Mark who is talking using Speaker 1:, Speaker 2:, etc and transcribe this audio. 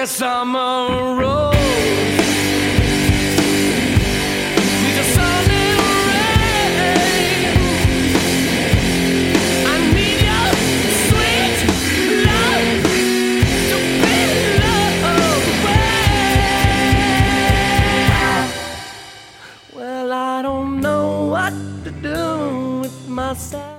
Speaker 1: summer rose. Need a sun and rain. I need your sweet love to be loved well. Well, I don't know what to do with myself.